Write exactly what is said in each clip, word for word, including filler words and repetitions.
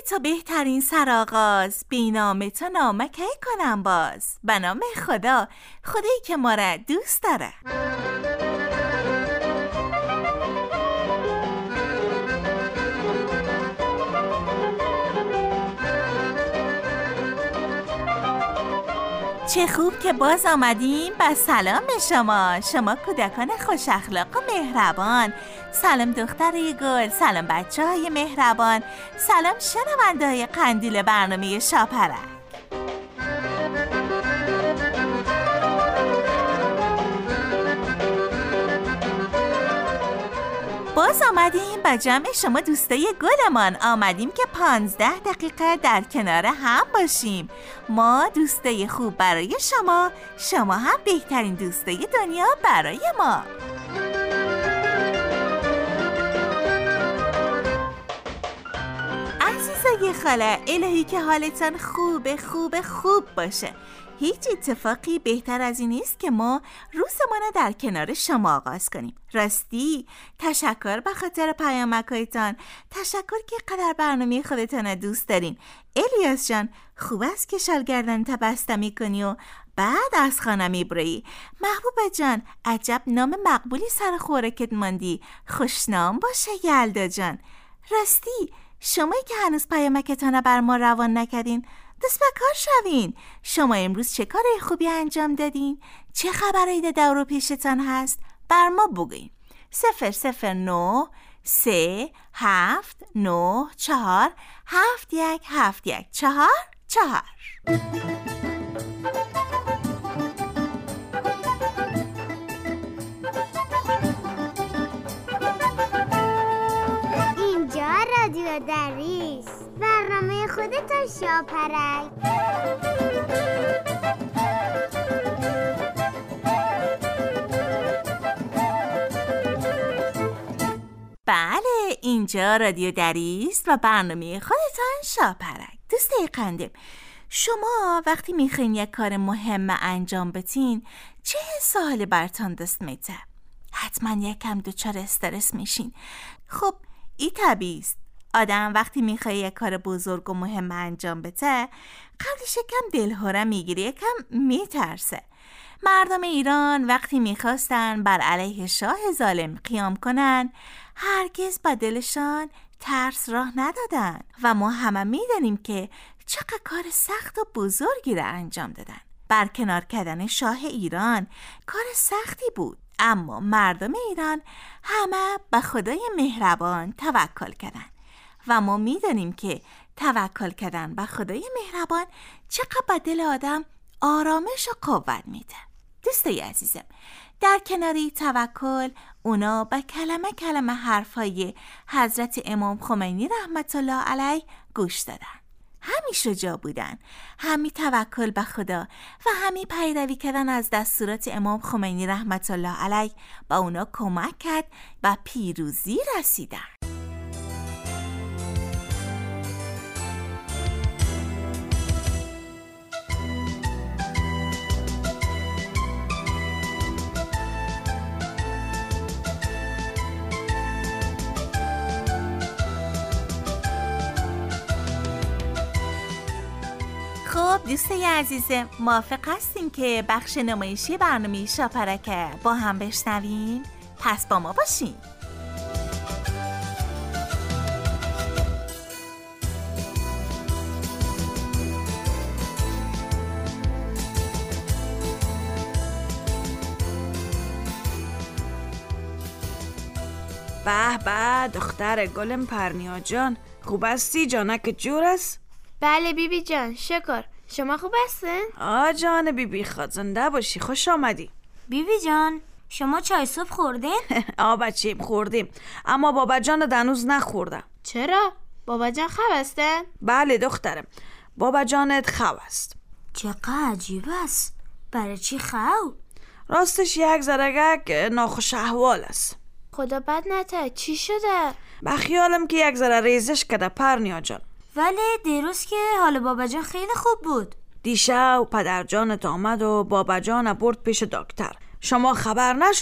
تو بهترین سرآغاز، بی نام تو نامه کی کنم باز. به نام خدا، خدایی که ما را دوست داره. چه خوب که باز آمدیم. با سلام شما، شما کودکان خوش اخلاق و مهربان. سلام دختر گل، سلام بچه های مهربان، سلام شنونده های قندیل برنامه شاپرک. باز آمدیم با جمع شما دوستای گلمان. آمدیم که پانزده دقیقه در کنار هم باشیم. ما دوستای خوب برای شما، شما هم بهترین دوستای دنیا برای ما. عزیزای خاله، الهی که حالتان خوب خوب خوب باشه. هیچ اتفاقی بهتر از این نیست که ما روزمان رو در کنار شما آغاز کنیم. راستی تشکر به خاطر پیامک‌هایتان. تشکر که قدر برنامه خودتان رو دوست دارین. الیاس جان، خوب است که شال گردن تبسته میکنی و بعد از خانه میبری. محبوبه جان، عجب نام مقبولی سر خوراکت ماندی. خوشنام باشه یلدا جان. راستی شمایی که هنوز پیامکتان رو بر ما روان نکردین، دست به کار شوین. شما امروز چه کار خوبی انجام دادین؟ چه خبرایی در دور و پیشتان هست؟ بر ما بگوین. صفر صفر نه سه هفت نه چهار هفت یک هفت یک چهار چهار. اینجا رادیو دریس، برنامه خودتان شاپرک. بله، اینجا رادیو دریس و برنامه خودتان شاپرک. دوستای قندم، شما وقتی میخواین یک کار مهم انجام بدین، چه حسی برتان دست میده؟ حتما یکم دوچار استرس میشین. خب این طبیعی است. آدم وقتی میخواد یک کار بزرگ و مهم انجام بده، قبلش یکم دلهوره میگیره، یکم میترسه. مردم ایران وقتی میخواستن بر علیه شاه ظالم قیام کنن، هرگز با دلشان ترس راه ندادن و ما همه میدونیم که چقدر کار سخت و بزرگی را انجام دادن. برکنار کردن شاه ایران کار سختی بود، اما مردم ایران همه به خدای مهربان توکل کردن و ما میدونیم که توکل کردن به خدای مهربان چقدر به دل آدم آرامش و قوت میده. دوستای عزیزم، در کناری توکل اونا به کلمه کلمه حرفای حضرت امام خمینی رحمت الله علیه گوش دادن. همی شجاع بودن، همی توکل به خدا و همی پیروی کردن از دستورات امام خمینی رحمت الله علیه با اونا کمک کرد و پیروزی رسیدن. خب دوستای عزیزم، موافق هستیم که بخش نمایشی برنامه شاپرک با هم بشنویم؟ پس با ما باشین. به به دختر گلم پرنیا جان، خوب هستی؟ جانک جور است؟ بله بیبی جان، شکر. شما خوب هستین؟ آه جان بیبی خواد، زنده باشی، خوش آمدی. بیبی جان، شما چای صبح خوردین؟ آه بچیم خوردیم، اما بابا جان دنوز نخوردم. چرا؟ بابا جان خواب هستن؟ بله دخترم، بابا جانت خواب است. چقدر عجیب است. برای چی خواب؟ راستش یک ذرگک ناخوش احوال است. خدا بد نته، چی شده؟ به خیالم که یک ذره ریزش کده پرنیا جان. ولی دیروز که حال بابا جان خیلی خوب بود. دیشب پدر جانت آمد و بابا جان برد پیش دکتر. شما خبر نشدین؟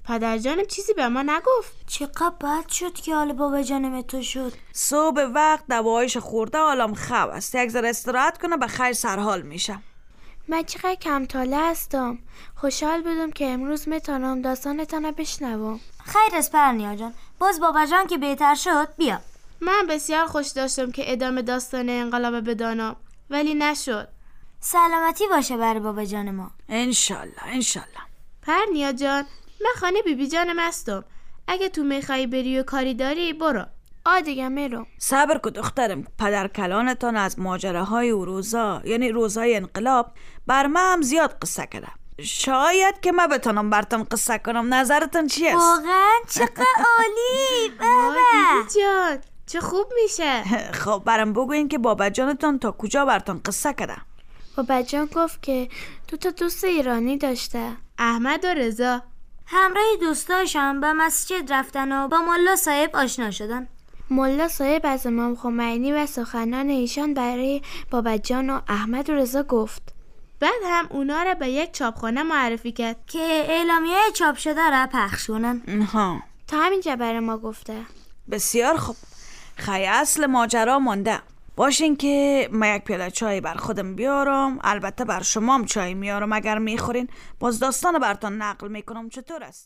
پدر جانم چیزی به ما نگفت. چقدر بد شد که حال بابا جانم تو شد. صبح وقت دوایش خورده حالم خوب است. یک ذره استراحت کنه به خیر سرحال میشم. من چقدر کم تاله هستم. خوشحال بودم که امروز میتونم داستانتان بشنوم. خیر است پرنیا جان. باز بابا جان که بهتر شد بیا. من بسیار خوش داشتم که ادامه داستان انقلاب بدانم، ولی نشد. سلامتی باشه برای بابا جان ما. انشالله انشالله. پرنیا جان، من خانه بیبی بی جانم هستم. اگه تو میخوای بری و کاری داری برو. آ دیگه میرم. صبر کو دخترم. پدر کلانتان از ماجراهای او روزا، یعنی روزای انقلاب، بر من هم زیاد قصه کرده. شاید که من بتونم براتون قصه کنم. نظرتون چی است؟ واقعا چقدر عالی. بابا بیبی جان چه خوب میشه. خب برام بگوین که بابا جانتان تا کجا براتون قصه کرده؟ بابا جان گفت که دو تا دوست ایرانی داشته، احمد و رضا. همراه دوستاشم به مسجد رفتن و با ملا صاحب آشنا شدن. ملا صاحب از امام خمینی و سخنان ایشان برای بابا جان و احمد و رضا گفت. بعد هم اونا را به یک چاپخانه معرفی کرد که اعلامیه چاپ شده را پخش کنن. ها. تا همینجا برای ما گفته. بسیار خوب. خیلی اصل ماجرا مانده. باشین که من یک پیاله چای بر خودم بیارم. البته بر شما هم چای میارم اگر میخورین. باز داستان براتون نقل میکنم. چطور است؟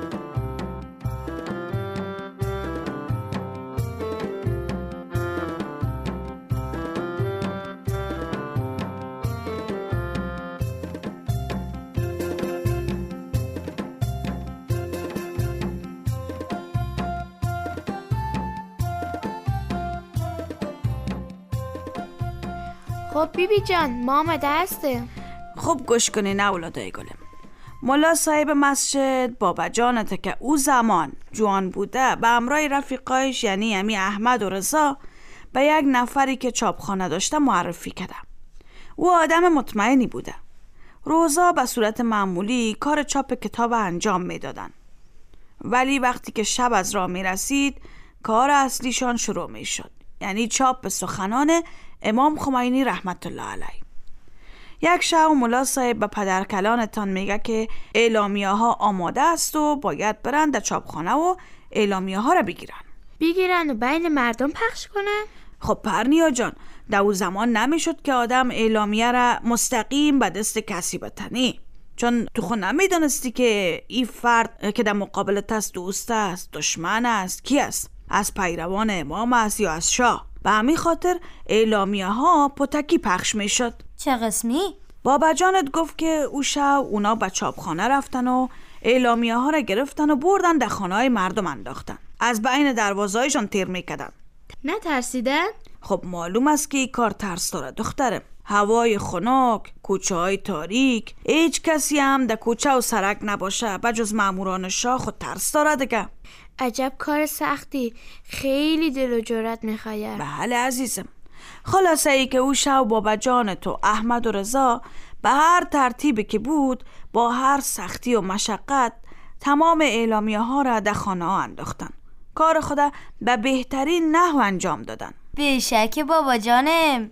خب بیبی جان ما آمده هستیم. خوب گوش کنین اولادای گلم. ملا صاحب مسجد بابا جانت که او زمان جوان بوده به همراه رفیقایش یعنی امی احمد و رضا به یک نفری که چاپخانه داشته معرفی کرده. او آدم مطمئنی بوده. روزا به صورت معمولی کار چاپ کتاب انجام میدادن. ولی وقتی که شب از راه می رسید کار اصلیشان شروع می شد. یعنی چاپ سخنان امام خمینی رحمت الله علیه. یک شب ملا صاحب به پدر کلانتان میگه که اعلامیه ها آماده است و باید برن در چاپخانه و اعلامیه ها را بگیرن. بگیرن و بین مردم پخش کنن؟ خب پرنیا جان، در اون زمان نمیشد که آدم اعلامیه را مستقیم به دست کسی بتنی، چون تو خود نمیدانستی که این فرد که در مقابلت است دوست است، دشمن است، کی است، از پیروان امام است یا از شاه. به همین خاطر اعلامیه ها پتکی پخش می شد. چه قسمی؟ بابا جانت گفت که او شب اونا به چاپخانه رفتن و اعلامیه ها را گرفتن و بردن در خانه های مردم انداختن. از بین دروازهایشان تیر میکردن. نه ترسیدن؟ خب معلوم است که این کار ترس داره دخترم. هوای خنک، کوچه های تاریک، هیچ کسی هم در کوچه و سرک نباشه بجز ماموران شاه خود ترس داره دیگه. عجب کار سختی، خیلی دل و جرأت میخواد. بله عزیزم. خلاصه ای که او شب بابا جان تو احمد و رضا به هر ترتیبی که بود با هر سختی و مشقت تمام اعلامیه ها را در خانه ها انداختن. کار خدا به بهترین نحو انجام دادن. به شک بابا جانم.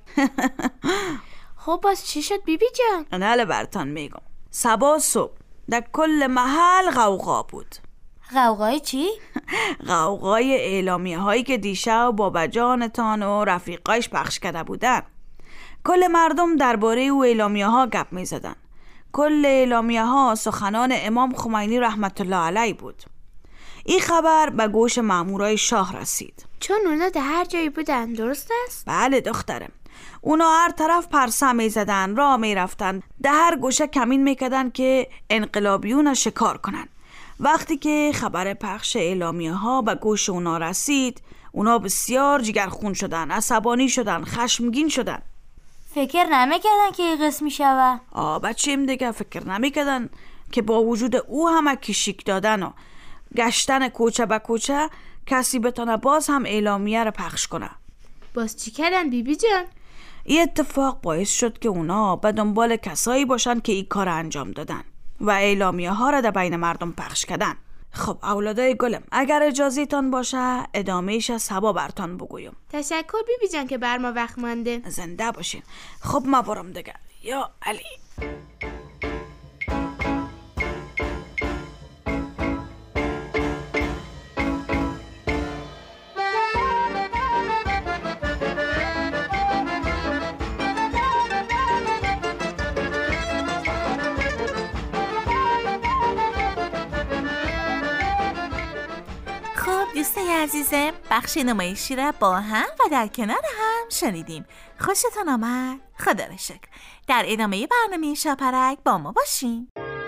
خب باز چی شد بیبی جان؟ ناله برتان میگم. صبح صبح در کل محل غوغا بود. غوغای چی؟ غوغای اعلامیه هایی که دیشب بابا جانتان و رفیقایش پخش کرده بودن. کل مردم درباره او اعلامیه ها گپ می زدن. کل اعلامیه ها سخنان امام خمینی رحمت الله علیه بود. این خبر به گوش مامورای شاه رسید. چون اونا در هر جایی بودن، درست است؟ بله دخترم. اونا هر طرف پرسه می زدن، راه می رفتن، در هر گوشه کمین می کردن که انقلابیون شکار کنن. وقتی که خبر پخش اعلامیه ها به گوش اونا رسید، اونا بسیار جگرخون شدن، عصبانی شدن، خشمگین شدن. فکر نمیکردن که این قسمی شوه؟ آه بچه‌م دیگه فکر نمیکردن که با وجود او همه کشیک دادن و گشتن کوچه به کوچه کسی بتونه باز هم اعلامیه رو پخش کنه. باز چی کردن بیبی جان؟ این اتفاق باعث شد که اونا به دنبال کسایی باشن که این کار انجام دادن و اعلامیه ها را در بین مردم پخش کردن. خب اولادای گلم، اگر اجازه تان باشه ادامهش از سبا برتان بگویم. تشکر بیبی جان که بر ما وقت مانده. زنده باشین. خب ما برم دیگه. یا علی. دوستای عزیزم، بخش نمایشی را با هم و در کنار هم شنیدیم. خوشتون آمد؟ خدا را شکر. در ادامه برنامه شاپرک با ما باشین.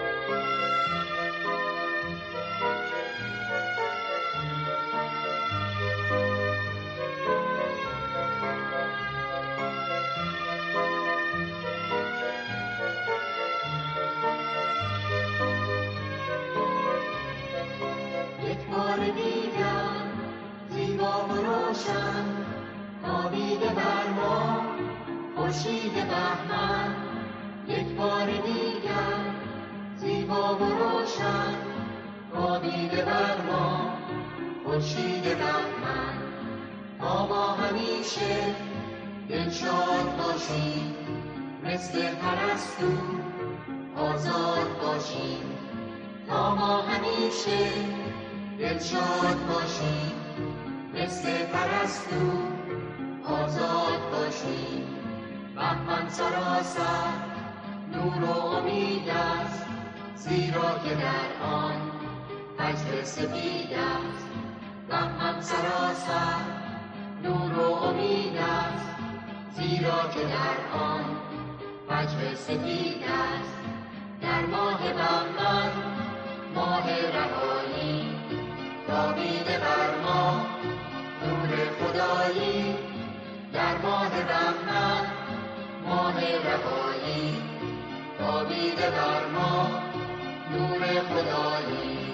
خوابیده بر ما خورشید بهمن، یک بار دیگر زیبا و روشن. خوابیده بر ما خورشید بهمن، تا ما همیشه دلشاد باشیم، مثل پرستو آزاد باشیم. تا ما همیشه دلشاد باشیم، مثل پرستو آزاد باشیم. بهمن سراسر نور و امید است، زیرا که در آن فجر سپید است. بهمن سراسر نور و امید است، زیرا که در آن فجر سپید است. در ماه بهمن، ماه رهایی، تابیده بر ما نور خدایی. در ماه بهمن، ماه رهایی، تابیده بر ما نور خدایی.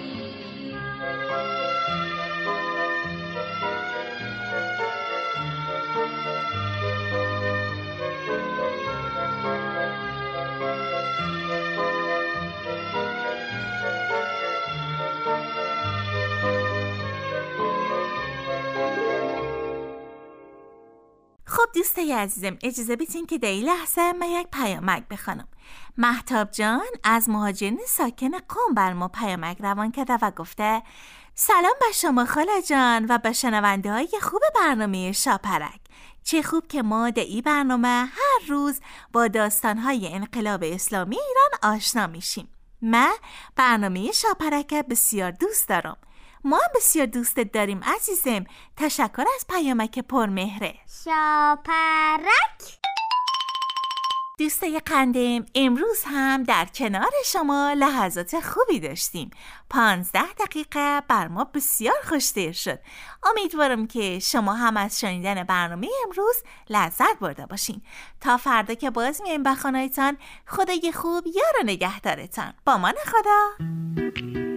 خب دوستای عزیزم، اجازه بدین که در این لحظه من یک پیامک بخوانم. مهتاب جان از مهاجرین ساکن قم بر ما پیامک روان کرده و گفته سلام به شما خاله جان و به شنونده های خوب برنامه شاپرک. چه خوب که ما در این برنامه هر روز با داستانهای انقلاب اسلامی ایران آشنا میشیم. من برنامه شاپرک بسیار دوست دارم. ما هم بسیار دوستت داریم عزیزم. تشکر از پیامک پرمهره. شاپرک. دوستای قندم، امروز هم در کنار شما لحظات خوبی داشتیم. پانزده دقیقه بر ما بسیار خوش‌تر شد. امیدوارم که شما هم از شنیدن برنامه امروز لذت برده باشین. تا فردا که باز میایم به خانه‌تان، خدای خوب یار و نگهدارتان. با من خدا.